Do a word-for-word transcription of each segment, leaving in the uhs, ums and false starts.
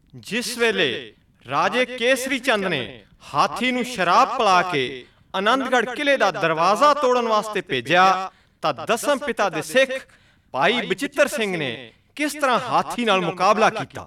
ਜਿਸ ਵੇਲੇ ਰਾਜੇ ਕੇਸਰੀ ਚੰਦ ਨੇ ਹਾਥੀ ਨੂੰ ਸ਼ਰਾਬ ਪਿਲਾ ਕੇ ਆਨੰਦਗੜ੍ਹ ਕਿਲੇ ਦਾ ਦਰਵਾਜ਼ਾ ਤੋੜਨ ਵਾਸਤੇ ਭੇਜਿਆ ਤਾਂ ਦਸਮ ਪਿਤਾ ਦੇ ਸਿੱਖ ਭਾਈ ਬਚਿੱਤਰ ਸਿੰਘ ਨੇ ਕਿਸ ਤਰ੍ਹਾਂ ਹਾਥੀ ਨਾਲ ਮੁਕਾਬਲਾ ਕੀਤਾ।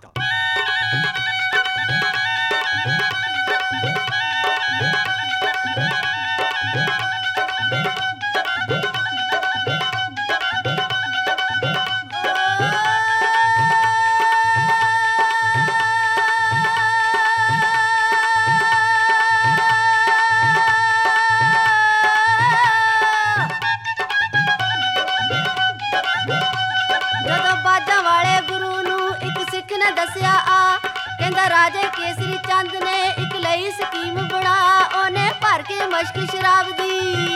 ਦੱਸਿਆ ਆ ਕਹਿੰਦਾ ਰਾਜੇ ਕੇਸਰੀ ਚੰਦ ਨੇ ਇੱਕ ਲਈ ਸਕੀਮ ਬਣਾ, ਉਹਨੇ ਭਰ ਕੇ ਮਸ਼ਕ ਸ਼ਰਾਬ ਦੀ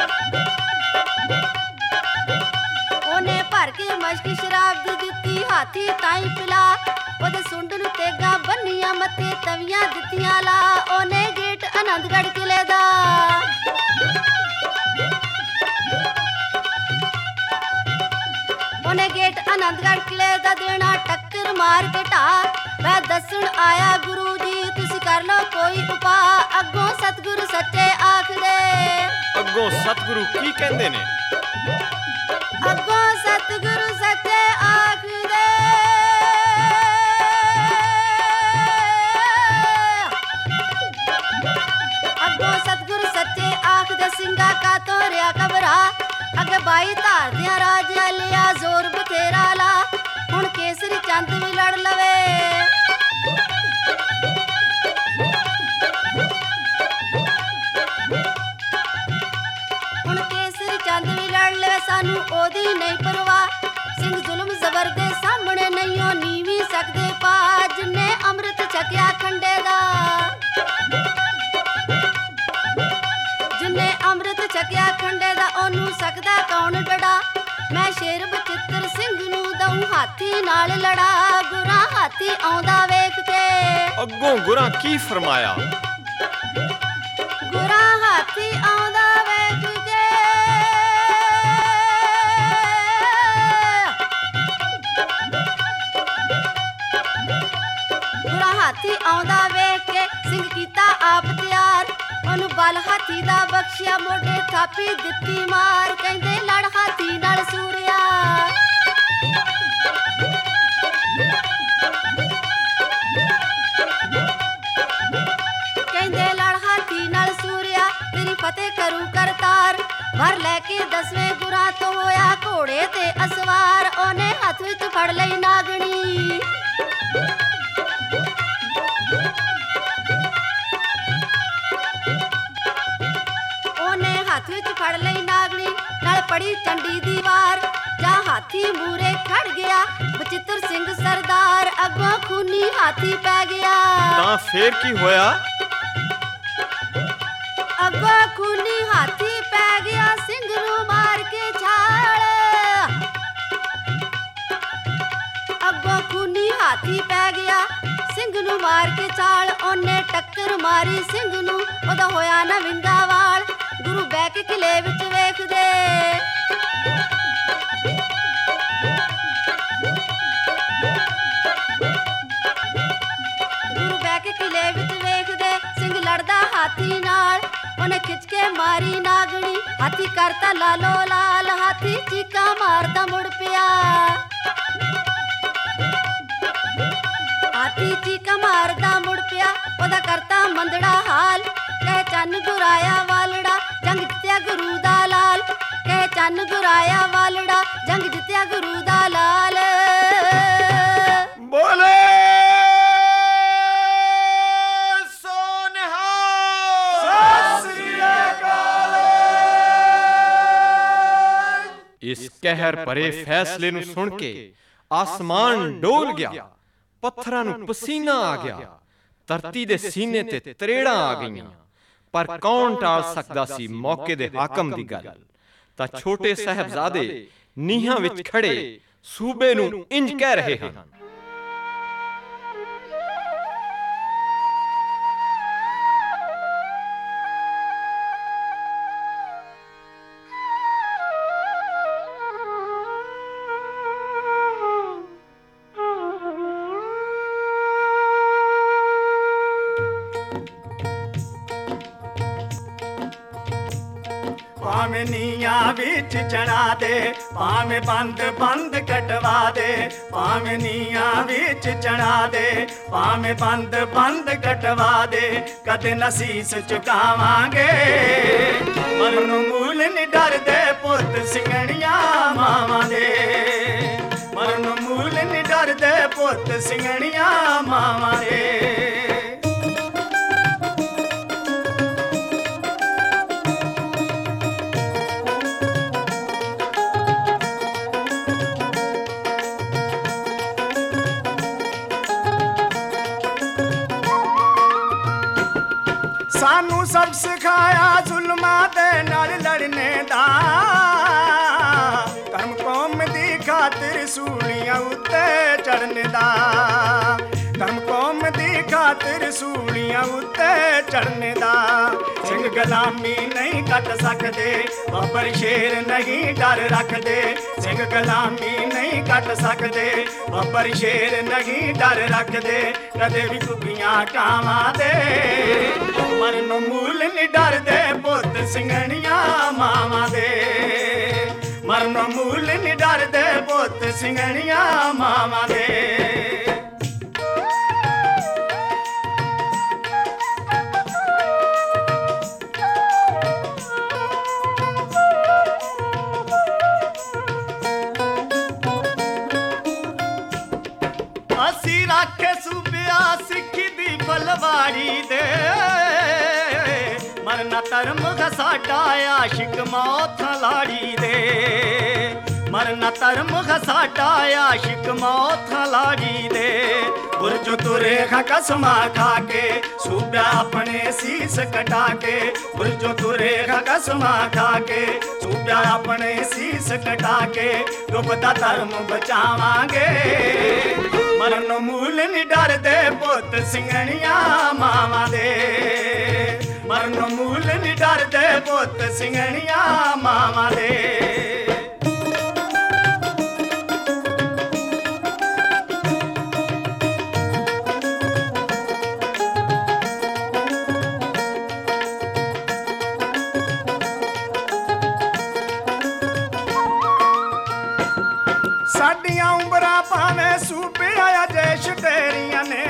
ਉਹਨੇ ਭਰ ਕੇ ਮਸ਼ਕ ਸ਼ਰਾਬ ਦੀ ਦਿੱਤੀ ਹਾਥੀ ਤਾਈ ਪਿਲਾ, ਉਹਦੇ ਸੁੰਡ ਨੂੰ ਤੇਗਾ ਬੰਨੀਆਂ ਮੱਥੇ ਤਵੀਆਂ ਦਿੱਤੀਆਂ ਲਾ, ਉਹਨੇ ਗੇਟ ਆਨੰਦਗੜ੍ਹ ਕਿਲੇ ਦਾ ਉਹਨੇ ਗੇਟ ਆਨੰਦਗੜ੍ਹ ਕਿਲੇ ਦਾ ਦੇਣਾ ਟੱਕਰ ਮਾਰ ਕੇ ਢਾ। ਮੈਂ ਦੱਸਣ ਆਇਆ ਗੁਰੂ ਜੀ ਤੁਸੀਂ ਕਰ ਲਓ ਕੋਈ ਉਪਾ, ਅੱਗੋਂ ਸਤਿਗੁਰੂ ਸੱਚੇ ਆਖਦੇ। ਅੱਗੋਂ ਸਤਿਗੁਰੂ ਕੀ ਕਹਿੰਦੇ ਨੇ? ਅੱਗੋਂ ਸਤਿਗੁਰੂ ਸੱਚੇ ਆਖਦੇ ਅੱਗੋਂ ਸਤਿਗੁਰੂ ਸੱਚੇ ਆਖਦੇ ਸਿੰਘਾ ਕਾ ਤੋਰਿਆ ਕਬਰਾ, ਅੱਗੇ ਬਾਈ ਧਾਰਦਿਆਂ ਰਾਜਿਆ ਲਿਆ ਜ਼ੋਰ ਬਥੇਰਾ ਲਾ, ਹੁਣ ਕੇਸਰੀ ਚੰਦ ਵੀ ਲੜ ਲਵੇ। ਹੁਣ ਕੇਸਰੀ ਚੰਦ ਵੀ ਲੜ ਲਵੇ ਸਾਨੂੰ ਉਹਦੀ ਨਹੀਂ ਪਰਵਾਹ, ਸਿੰਘ ਜ਼ੁਲਮ ਜ਼ਬਰ ਦੇ ਸਾਹਮਣੇ ਨਹੀਂ ਉਹ ਨੀਵੀਂ ਸਕਦੇ ਪਾ, ਜਿੰਨੇ ਅੰਮ੍ਰਿਤ ਛਕਿਆ ਖੰਡੇ ਦਾ ਜਿੰਨੇ ਅੰਮ੍ਰਿਤ ਛਕਿਆ ਖੰਡੇ ਦਾ ਉਹਨੂੰ ਸਕਦਾ ਕੌਣ ਡੜਾ। ਮੈਂ ਸ਼ੇਰ ਬਚਿੱਤਰ ਸਿੰਘ ਨੂੰ ਦਊਂ ਹਾਥੀ ਨਾਲ ਲੜਾ, ਗੁਰਾਂ ਹਾਥੀ ਆਉਂਦਾ ਵੇਖ ਕੇ। ਅੱਗੋਂ ਗੁਰਾਂ ਕੀ ਫਰਮਾਇਆ? ਗੁਰਾਂ ਹਾਥੀ ਆਉਂਦਾ ਵੇਖ ਕੇ ਗੁਰਾਂ ਹਾਥੀ ਆਉਂਦਾ ਵੇਖ ਕੇ ਸਿੰਘ ਕੀਤਾ ਆਪ ਤਿਆਰ, ਉਹਨੂੰ ਬਲ ਹਾਥੀ ਦਾ ਬਖਸ਼ਿਆ ਮੋਢੇ ਥਾਪੀ ਦਿੱਤੀ ਮਾਰ, ਕਹਿੰਦੇ ਲੜ ਹਾਥੀ ਨਾਲ ਸੂਰਿਆ। ਕਹਿੰਦੇ ਲੜ ਹਾਥੀ ਨਾਲ ਸੂਰਿਆ ਤੇਰੀ ਫਤਿਹ ਕਰੂ ਕਰਤਾਰ, ਵਰ ਲੈ ਕੇ ਦਸਵੇਂ ਗੁਰਾਂ ਤੋਂ ਹੋਇਆ ਘੋੜੇ ਤੇ ਅਸਵਾਰ, ਉਹਨੇ ਹੱਥ ਵਿੱਚ ਫੜ ਲਈ ਨਾਗਣੀ ਹੱਥ ਵਿੱਚ ਫੜ ਲਈ ਨਾਗਣੀ ਨਾਲ ਪੜੀ ਚੰਡੀ ਦੀ ਵਾਰ, ਜਾ ਹਾਥੀ ਮੂਰੇ ਖੜ ਗਿਆ ਬਚਿੱਤਰ ਸਿੰਘ ਸਰਦਾਰ, ਅੱਗੋਂ ਖੂਨੀ ਹਾਥੀ ਪੈ ਗਿਆ। ਤਾਂ ਫੇਰ ਕੀ ਹੋਇਆ? ਅੱਗੋਂ ਖੂਨੀ ਹਾਥੀ ਪੈ ਗਿਆ ਸਿੰਘ ਨੂੰ ਮਾਰ ਕੇ ਛਾਲ, ਅੱਗੋਂ ਖੂਨੀ ਹਾਥੀ ਪੈ ਗਿਆ ਸਿੰਘ ਨੂੰ ਮਾਰ ਕੇ ਛਾਲ, ਉਹਨੇ ਟੱਕਰ ਮਾਰੀ ਸਿੰਘ ਨੂੰ ਉਹਦਾ ਹੋਇਆ ਨਾ ਵਿੰਗਾ ਵਾਲ, ਗੁਰੂ ਬਹਿ ਕੇ ਕਿਲੇ ਵਿੱਚ ਵੇਖਦੇ ਗੁਰੂ ਬਹਿ ਕੇ ਕਿਲੇ ਵਿੱਚ ਵੇਖਦੇ ਸਿੰਘ ਲੜਦਾ ਹਾਥੀ ਨਾਲ, ਉਹਨੇ ਖਿੱਚ ਕੇ ਮਾਰੀ ਨਾਗਣੀ ਹਾਥੀ ਕਰਤਾ ਲਾਲੋ ਲਾਲ, ਹਾਥੀ ਚੀਕਾਂ ਮਾਰਦਾ ਮੁੜ ਪਿਆ ਹਾਥੀ ਚੀਕਾਂ ਮਾਰਦਾ ਮੁੜ ਪਿਆ, ਉਹਦਾ ਕਰਤਾ ਮੰਦੜਾ ਹਾਲ, ਕਹੇ ਚੰਨ ਗੁਰਾਇਆ ਵਾਲੜਾ ਜੰਗ ਜਿੱਤਿਆ ਗੁਰੂ ਦਾ ਲਾਲ, ਕਹੇ ਚੰਨ ਗੁਰਾਇਆ ਵਾਲੜਾ ਜੰਗ ਜਿੱਤਿਆ ਗੁਰੂ ਦਾ ਲਾਲ। ਬੋਲੇ ਸੋ ਨਿਹਾਲ ਸਤਿ ਸ੍ਰੀ ਅਕਾਲ। ਇਸ ਕਹਿਰ ਭਰੇ ਫੈਸਲੇ ਨੂੰ ਸੁਣ ਕੇ ਆਸਮਾਨ ਡੋਲ ਗਿਆ, ਪੱਥਰਾਂ ਨੂੰ ਪਸੀਨਾ ਆ ਗਿਆ, ਧਰਤੀ ਦੇ ਸੀਨੇ ਤੇ ਤਰੇੜਾਂ ਆ ਗਈਆਂ, ਪਰ ਕੌਣ ਟਾਲ ਸਕਦਾ ਸੀ ਮੌਕੇ ਦੇ ਹਾਕਮ ਦੀ ਗੱਲ। ਤਾਂ ਛੋਟੇ ਸਾਹਿਬਜ਼ਾਦੇ ਨੀਹਾਂ ਵਿੱਚ ਖੜੇ ਸੂਬੇ ਨੂੰ ਇੰਜ ਕਹਿ ਰਹੇ ਹਨ। ਭਾਵੇਂ ਨੀਆਂ ਵਿੱਚ ਚਣਾ ਦੇ, ਭਾਵੇਂ ਬੰਦ ਬੰਦ ਕਟਵਾ ਦੇ, ਭਾਵੇਂ ਨੀਆਂ ਵਿੱਚ ਚਣਾ ਦੇ, ਭਾਵੇਂ ਬੰਦ ਬੰਦ ਕਟਵਾ ਦੇ, ਕਦੇ ਨਾ ਸੀਸ ਝੁਕਾਵਾਂਗੇ। ਮਰਨ ਨੂੰ ਮੂਲ ਨੀ ਡਰਦੇ ਪੁੱਤ ਸਿੰਘਣੀਆਂ ਮਾਵਾਂ ਦੇ, ਮਰਨ ਨੂੰ ਮੂਲ ਨੀ ਡਰਦੇ ਪੁੱਤ ਸਿੰਘਣੀਆਂ ਮਾਵਾਂ ਦੇ। ਸਾਨੂੰ ਸਭ ਸਿਖਾਇਆ ਜ਼ੁਲਮਾਂ ਦੇ ਨਾਲ ਲੜਨੇ ਦਾ, ਧਰਮ ਕੌਮ ਦੀ ਖਾਤਰ ਸੂਲੀਆਂ ਉੱਤੇ ਚੜ੍ਹਨ ਦਾ, ਧਰਮ ਕੌਮ ਦੀ ਖਾਤਰ ਸੂਲੀਆਂ ਉੱਤੇ ਚੜ੍ਹਨ ਦਾ। ਸਿੰਘ ਗੁਲਾਮੀ ਨਹੀਂ ਕੱਟ ਸਕਦੇ, ਬੱਬਰ ਸ਼ੇਰ ਨਹੀਂ ਡਰ ਰੱਖਦੇ, ਸਿੰਘ ਗੁਲਾਮੀ ਨਹੀਂ ਕੱਟ ਸਕਦੇ, ਬੱਬਰ ਸ਼ੇਰ ਨਹੀਂ ਡਰ ਰੱਖਦੇ, ਕਦੇ ਵੀ ਕੁੱਬੀਆਂ ਕਾਵਾਂ ਦੇ। ਮਰਨ ਨੂੰ ਮੂਲ ਨੀ ਡਰਦੇ ਪੁੱਤ ਸਿੰਘਣੀਆਂ ਮਾਵਾਂ ਦੇ, ਮਰਨ ਨੂੰ ਮੂਲ ਨੀ ਡਰਦੇ ਪੁੱਤ ਸਿੰਘਣੀਆਂ ਮਾਵਾਂ ਦੇ। ਅਸੀਂ ਰੱਖੇ ਸੂਬਿਆ ਸਿੱਖੀ ਦੀ ਬਲਵਾੜੀ ਦੇ, ਮਰਨਾ ਧਰਮ ਸਾਡਾ ਆਸ਼ਿਕ ਮੌਤ ਲਾੜੀ ਦੇ, ਮਰਨਾ ਧਰਮ ਸਾਡਾ ਆਸ਼ਿਕ ਮੌਤ ਲਾੜੀ ਦੇ। ਬੁਰਜ ਤੁਰੇ ਖਾ ਕਸਮਾਂ ਖਾ ਕੇ ਸੂਬਿਆ ਆਪਣੇ ਸੀਸ ਕਟਾ ਕੇ, ਬੁਰਜ ਤੁਰੇ ਖਾ ਕਸਮਾਂ ਖਾ ਕੇ ਸੂਬਿਆ ਆਪਣੇ ਸੀਸ ਕਟਾ ਕੇ, ਡੁੱਬਦਾ ਧਰਮ ਬਚਾਵਾਂਗੇ। ਮਰਨ ਨੂੰ ਮੂਲ ਨੀ ਡਰਦੇ ਪੁੱਤ ਸਿੰਘਣੀਆਂ ਮਾਵਾਂ ਦੇ, ਮਰਨ ਨੂੰ ਮੂਲ ਨੀ ਡਰਦੇ ਪੁੱਤ ਸਿੰਘਣੀਆਂ ਮਾਵਾਂ ਦੇ। ਸਾਡੀਆਂ ਉਮਰਾਂ ਭਾਵੇਂ ਸੂਬਿਆ ਦੇਸ਼ ਤੇਰੀਆਂ ਨੇ,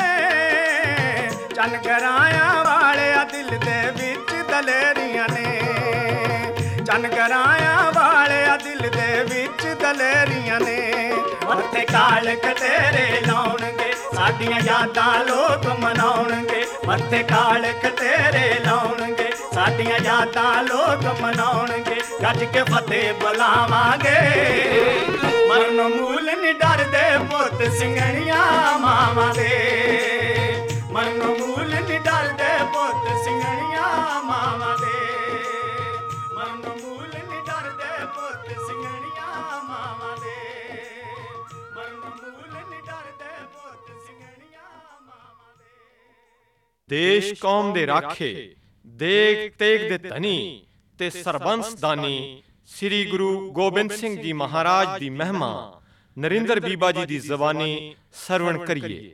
ਚੰਨ ਗਰਾਇਆ ਵਾਲਿਆ ਦਿਲ ਦੇ ਵਿੱਚ ਦਲੇਰੀਆਂ ਨੇ, ਚੰਨ ਗਰਾਇਆ ਵਾਲਿਆ ਦਿਲ ਦੇ ਵਿੱਚ ਦਲੇਰੀਆਂ ਨੇ। ਮੱਥੇ ਕਾਲਖ ਤੇਰੇ ਲਾਉਣਗੇ, ਸਾਡੀਆਂ ਯਾਦਾਂ ਲੋਕ ਮਨਾਉਣਗੇ, ਮੱਥੇ ਕਾਲਖ ਤੇਰੇ ਲਾਉਣਗੇ, ਸਾਡੀਆਂ ਯਾਦਾਂ ਲੋਕ ਮਨਾਉਣਗੇ, ਗੱਜ ਕੇ ਫਤਿਹ ਬੁਲਾਵਾਂਗੇ। ਮਰਨ ਨੂੰ ਮੂਲ ਨੀ ਡਰਦੇ ਪੁੱਤ ਸਿੰਘਣੀਆਂ ਮਾਵਾਂ ਦੇ, ਮਰਨ ਨੂੰ ਮੂਲ ਨੀ ਡਰਦੇ ਪੁੱਤ ਸਿੰਘਣੀਆਂ ਮਾਵਾਂ ਦੇ, ਮਰਨ ਨੂੰ ਮੂਲ ਨੀ ਡਰਦੇ ਪੁੱਤ ਸਿੰਘਣੀਆਂ ਮਾਵਾਂ ਦੇ, ਮਰਨ ਨੂੰ ਮੂਲ ਨੀ ਡਰਦੇ ਪੁੱਤ ਸਿੰਘਣੀਆਂ ਮਾਵਾਂ ਦੇ। ਦੇਸ਼ ਕੌਮ ਦੇ ਰਾਖੇ, ਦੇਗ ਤੇਗ ਦੇ ਧਨੀ ਤੇ ਸਰਬੰਸ ਦਾਨੀ ਸ੍ਰੀ ਗੁਰੂ ਗੋਬਿੰਦ ਸਿੰਘ ਜੀ ਮਹਾਰਾਜ ਦੀ ਮਹਿਮਾ ਨਰਿੰਦਰ ਬੀਬਾ ਜੀ ਦੀ ਜ਼ਬਾਨੀ ਸਰਵਣ ਕਰੀਏ।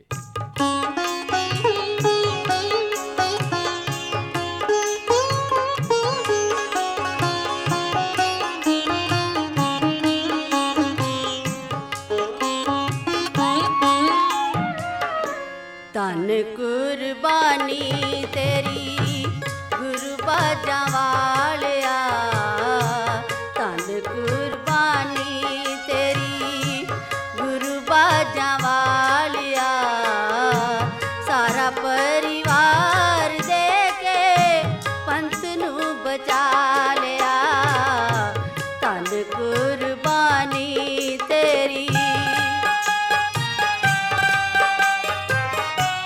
ਧੰਨ ਕੁਰਬਾਨੀ ਤੇਰੀ ਗੁਰੂ ਬਾਜਾਂ ਵਾਲਿਆ, ਧੰਨ ਕੁਰਬਾਨੀ ਤੇਰੀ ਗੁਰੂ ਬਾਜਾਂ ਵਾਲਿਆ। ਸਾਰਾ ਪਰਿਵਾਰ ਦੇ ਕੇ ਪੰਥ ਨੂੰ ਬਚਾ ਲਿਆ, ਧੰਨ ਕੁਰਬਾਨੀ ਤੇਰੀ।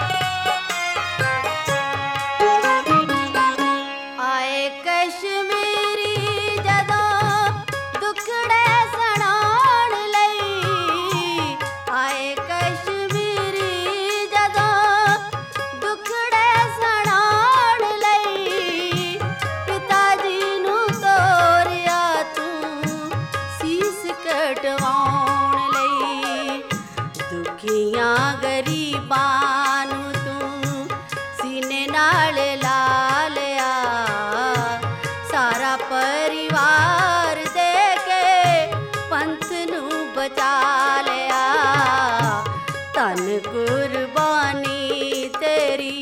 ਆਏ ਕਸ਼ਮੀਰ ਧੰਨ ਕੁਰਬਾਨੀ ਤੇਰੀ।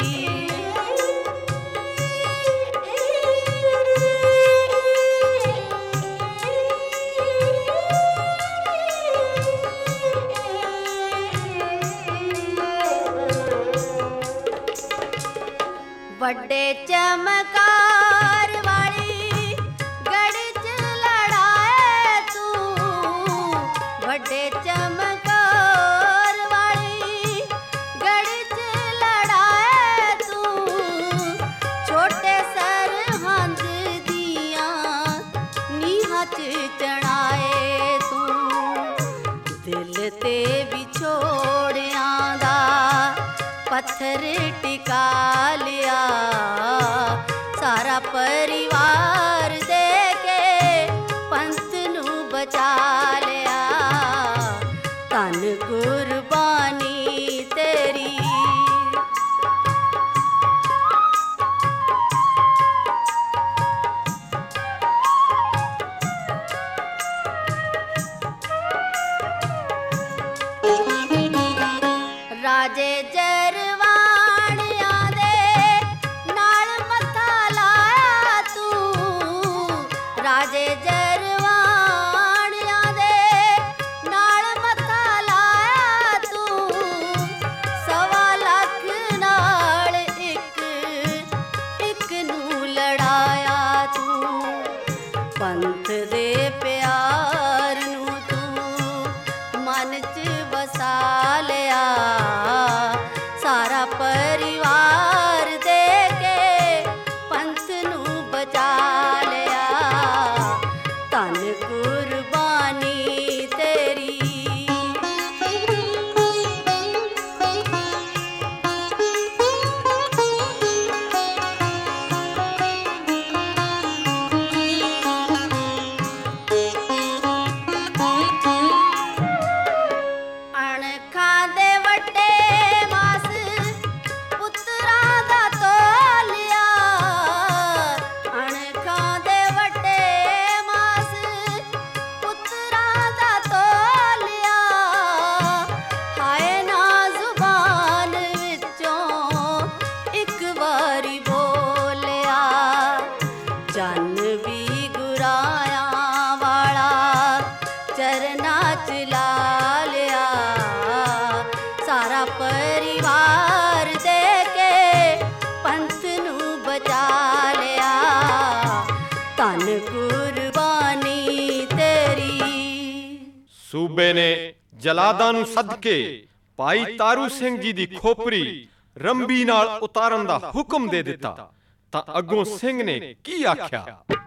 ਵੱਡੇ ਚਮਕਾਰ ਵਾਲੀ ਗੜੀ ਚ ਲੜਾਏ ਤੂੰ, ਵੱਡੇ ਚਮਕਾਰ ਵਾਲੀ ਗੜੀ ਚ ਲੜਾਏ ਤੂੰ, ਛੋਟੇ ਸਰਹੰਦ ਦੀਆਂ ਨੀਹਾਂ ਚ ਚੜਾਏ ਤੂੰ, ਦਿਲ ਤੇ ਵਿਛੋੜਿਆਂ ਦਾ ਪੱਥਰ ਟਿਕਾ ਲਿਆ, ਸਾਰਾ ਪਰਿਵਾਰ ਦੇ ਕੇ ਪੰਥ ਨੂੰ ਬਚਾ ਲਿਆ, ਧੰਨ ਕੁਰਬਾਨੀ ਤੇਰੀ। ਰਾਜੇ ਜਰਵਾਣਿਆਂ ਦੇ ਨਾਲ ਮੱਥਾ ਲਾਇਆ ਤੂੰ, ਰਾਜੇ ਜਰਵਾਣਿਆਂ ਦੇ ਨਾਲ ਮੱਥਾ ਲਾਇਆ ਤੂੰ, ਸਵਾ ਲੱਖ ਨਾਲ ਇੱਕ ਇੱਕ ਨੂੰ ਲੜਾਇਆ ਤੂੰ, ਪੰਥ ਦੇ ਪਿਆਰ ਨੂੰ ਤੂੰ ਮਨ ਚ ਵਸਾ ਲਿਆ, ਸਾਰਾ ਪਰਿਵਾਰ ਦੇ ਕੇ ਪੰਥ ਨੂੰ ਬਚਾ ਲਿਆ, ਧੰਨ ਕੁਰਬਾਨੀ ਤੇਰੀ। ਅਣਖਾਂ ਦੇ ਵੱਡੇ ਮਾਸ ਪੁੱਤਰਾਂ ਦਾ ਤੋਲਿਆ, ਅਣਖਾਂ ਦੇ ਵੱਡੇ ਮਾਸ ਪੁੱਤਰਾਂ ਦਾ ਤੋਲਿਆ, ਹਾਏ ਨਾ ਜ਼ੁਬਾਨ ਵਿੱਚੋਂ ਇੱਕ ਵਾਰੀ ਬੋਲਿਆ, ਜਨ ਵੀ ਗੁਰਾਇਆਂ ਵਾਲਾ ਚਰਨਾਂ ਚ ਲਾ ਲਿਆ, ਸਾਰਾ ਪਰਿਵਾਰ ਦੇ ਕੇ ਪੰਥ ਨੂੰ ਬਚਾ ਲਿਆ, ਧੰਨ ਕੁਰਬਾਨੀ ਤੇਰੀ। ਸੂਬੇ ਨੇ ਜਲਾਦਾਂ ਨੂੰ ਸੱਦ ਕੇ ਭਾਈ ਤਾਰੂ ਸਿੰਘ ਜੀ ਦੀ ਖੋਪਰੀ ਰੰਬੀ ਨਾਲ ਉਤਾਰਨ ਦਾ ਹੁਕਮ ਦੇ ਦਿੱਤਾ, ਤਾਂ ਅੱਗੋਂ ਸਿੰਘ ਨੇ ਕੀ ਆਖਿਆ?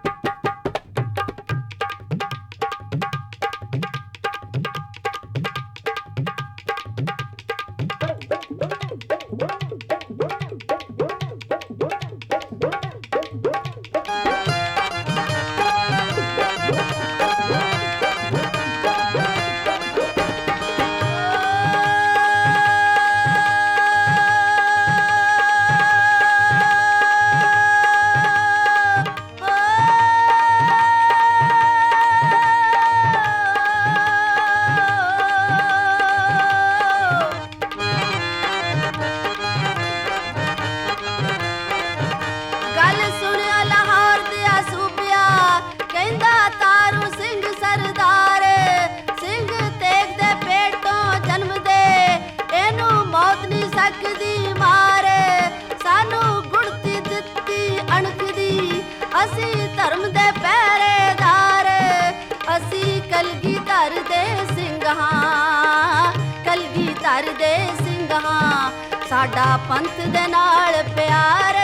ਗੱਲ ਸੁਣਿਆ ਲਾਹੌਰ ਦਿਆ ਸੂਬਿਆ, ਕਹਿੰਦਾ ਤਾਰੂ ਸਿੰਘ ਸਰਦਾਰ, ਸਿੰਘ ਤੇਗ ਦੇ ਪੇਟੋਂ ਜਨਮ ਦੇ, ਇਹਨੂੰ ਮੌਤ ਨਹੀਂ ਸਕਦੀ ਮਾਰ, ਸਾਨੂੰ ਗੁੜਤੀ ਦਿੱਤੀ ਅਣਖ ਦੀ, ਅਸੀਂ ਧਰਮ ਦੇ ਪਹਿਰੇਦਾਰ, ਅਸੀਂ ਕਲਗੀਧਰ ਦੇ ਸਿੰਘ ਹਾਂ, ਕਲਗੀਧਰ ਦੇ ਸਿੰਘ ਹਾਂ, ਸਾਡਾ ਪੰਥ ਦੇ ਨਾਲ ਪਿਆਰ।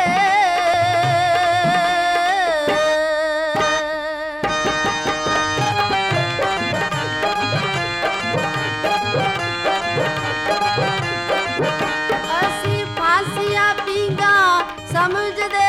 ਅਸੀਂ ਫਾਂਸੀਆਂ ਪੀਂਘਾਂ ਸਮਝਦੇ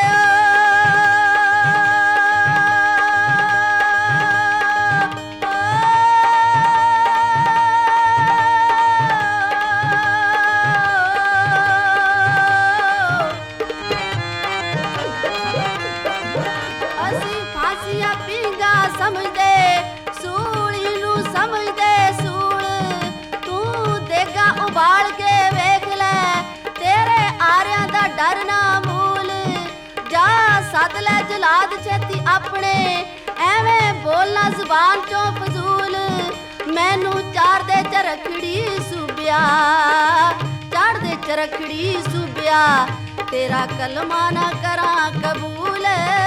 ਲੈ ਜਲਾਦ ਛੇਤੀ ਆਪਣੇ, ਐਵੇਂ ਬੋਲਣਾ ਜ਼ੁਬਾਨ ਚੋਂ ਫਜ਼ੂਲ। ਮੈਨੂੰ ਚਾਰ ਦੇ ਚਰਖੜੀ ਸੂਬਿਆ, ਚਾੜ ਦੇ ਚਰਖੜੀ ਸੂਬਿਆ, ਤੇਰਾ ਕਲਮਾ ਨਾ ਕਰਾਂ ਕਬੂਲ।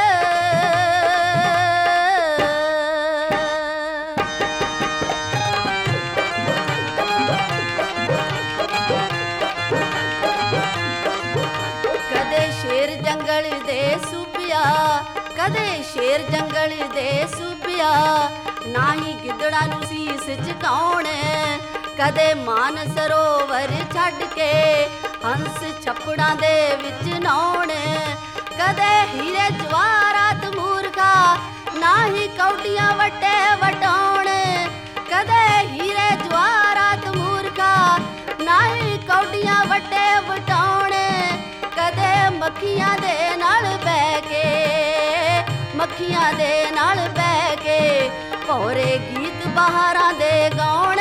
ਕਦੇ ਸ਼ੇਰ ਜੰਗਲ ਦੇ ਸੂਬਿਆ, ਕਦੇ ਸ਼ੇਰ ਜੰਗਲ ਦੇ ਸੂਬਿਆ, ਨਾ ਹੀ ਗਿੱਦੜਾਂ ਨੂੰ ਸੀਸ ਝੁਕਾਉਣ। ਕਦੇ ਮਾਨ ਸਰੋਵਰ ਛੱਡ ਕੇ ਹੰਸ ਛੱਪੜਾਂ ਦੇ ਵਿੱਚ ਨਹਾਉਣ। ਕਦੇ ਹੀਰੇ ਜਵਾਹਰਾਤ ਮੂਰਖਾ, ਨਾ ਹੀ ਕੌਡੀਆਂ ਵੱਟੇ ਵਟਾਉਣ। ਕਦੇ ਹੀਰੇ ਜਵਾਹਰਾਤ ਮੂਰਖਾ, ਨਾ ਹੀ ਕੌਡੀਆਂ ਵੱਟੇ ਵਟਾਉਣ। ਕਦੇ ਮੱਖੀਆਂ ਦੇ ਨਾਲ ਬਹਿ ਕੇ, ਮੱਖੀਆਂ ਦੇ ਨਾਲ ਬਹਿ ਕੇ, ਭੌਰੇ ਗੀਤ ਬਹਾਰਾਂ ਦੇ ਗਾਉਣ।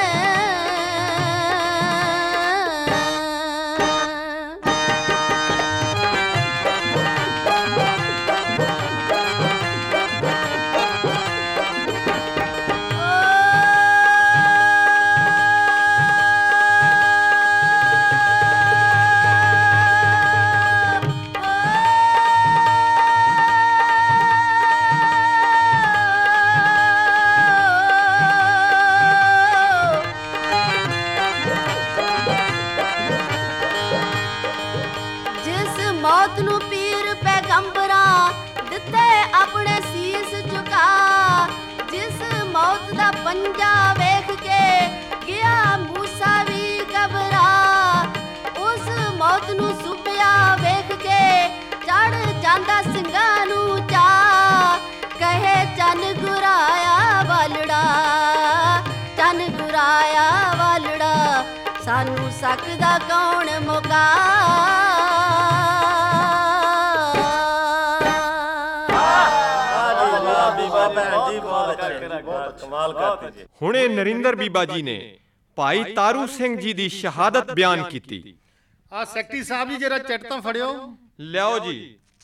ਮੌਤ ਨੂੰ ਪੀਰ ਪੈਗੰਬਰਾਂ ਦਿੱਤੇ ਆਪਣੇ ਸੀਸ ਝੁਕਾ। ਜਿਸ ਮੌਤ ਦਾ ਪੰਜਾ ਵੇਖ ਕੇ ਗਿਆ ਮੂਸਾ ਵੀ ਘਬਰਾ, ਉਸ ਮੌਤ ਨੂੰ ਸੁਭਿਆ ਵੇਖ ਕੇ ਚੜ ਜਾਂਦਾ ਸਿੰਘਾਂ ਨੂੰ ਚਾ। ਕਹੇ ਚੰਨ ਗੁਰਾਇਆ ਵਾਲੜਾ, ਚੰਨ ਗੁਰਾਇਆ ਵਾਲੜਾ, ਸਾਨੂੰ ਸਕਦਾ ਕੌਣ ਮੁਕਾ। ਹੁਣੇ ਨਰਿੰਦਰ ਬੀਬਾ ਜੀ ਨੇ ਭਾਈ ਤਾਰੂ ਸਿੰਘ ਜੀ ਦੀ ਸ਼ਹਾਦਤ ਬਿਆਨ ਕੀਤੀ। ਆ ਸੈਕਟਰੀ ਸਾਹਿਬ ਜੀ ਜਰਾ ਚਿੱਟ ਤਾਂ ਫੜਿਓ। ਲਿਆਓ ਜੀ।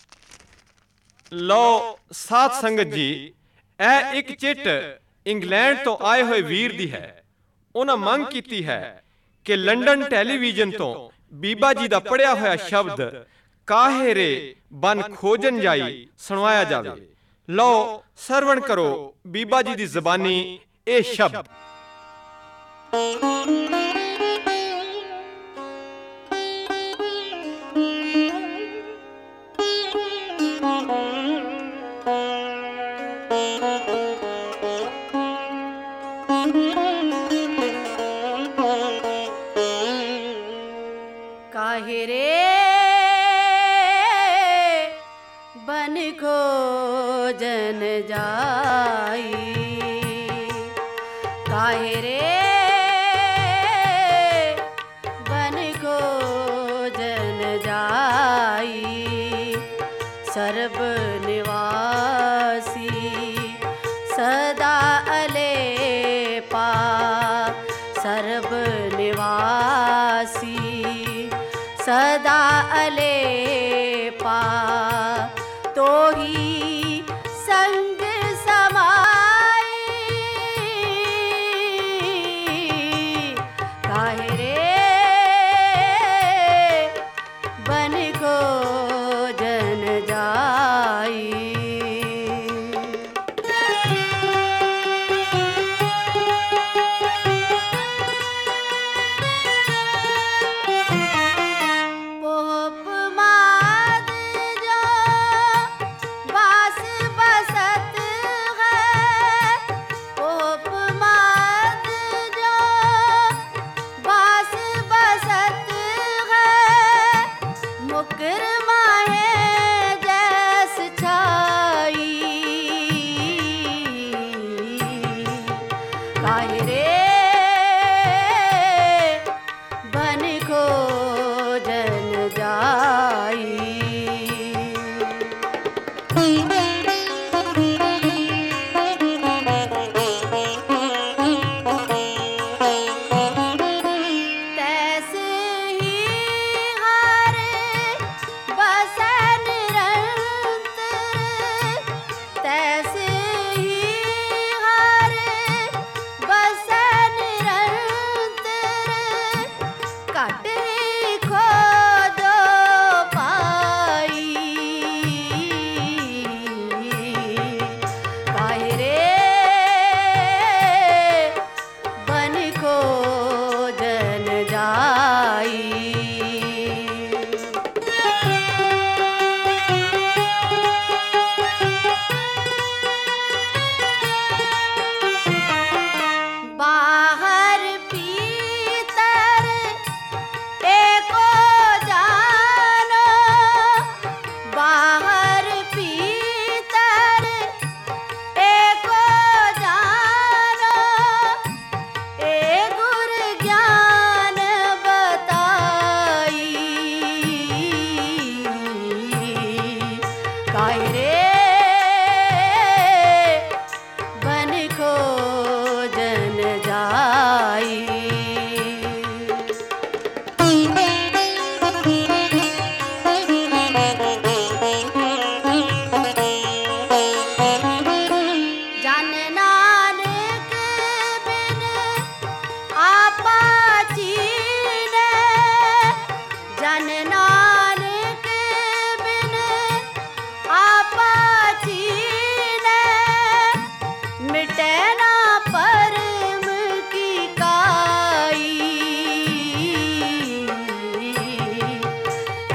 ਲਓ ਸਾਧ ਸੰਗਤ ਜੀ, ਇਹ ਇੱਕ ਚਿੱਟ ਇੰਗਲੈਂਡ ਤੋਂ ਆਏ ਹੋਏ ਵੀਰ ਦੀ ਹੈ। ਉਹਨਾਂ ਮੰਗ ਕੀਤੀ ਹੈ ਕਿ ਲੰਡਨ ਟੈਲੀਵਿਜ਼ਨ ਤੋਂ ਬੀਬਾ ਜੀ ਦਾ ਪੜਿਆ ਹੋਇਆ ਸ਼ਬਦ ਕਾਹੇਰੇ ਬਨ ਖੋਜਨ ਜਾਈ ਸੁਣਵਾਇਆ ਜਾਵੇ। ਲਓ ਸਰਵਣ ਕਰੋ ਬੀਬਾ ਜੀ ਦੀ ਜ਼ਬਾਨੀ ਇਹ ਸ਼ਬਦ। काहेरे बन खोजन जाई, काहेरे बन खोजन जाई, सर्ब निवासी सदा अलेपा, सर्ब निवासी सदा अलेपा, तो ही संग समाई, काहेरे बन खोजन जाई। पोप माद जो बास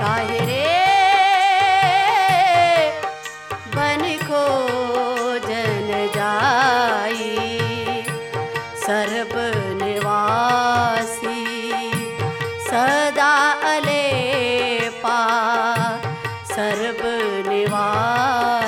काहे रे बन खोजन जाई सर्ब निवासी सदा अलेपा सर्ब निवासी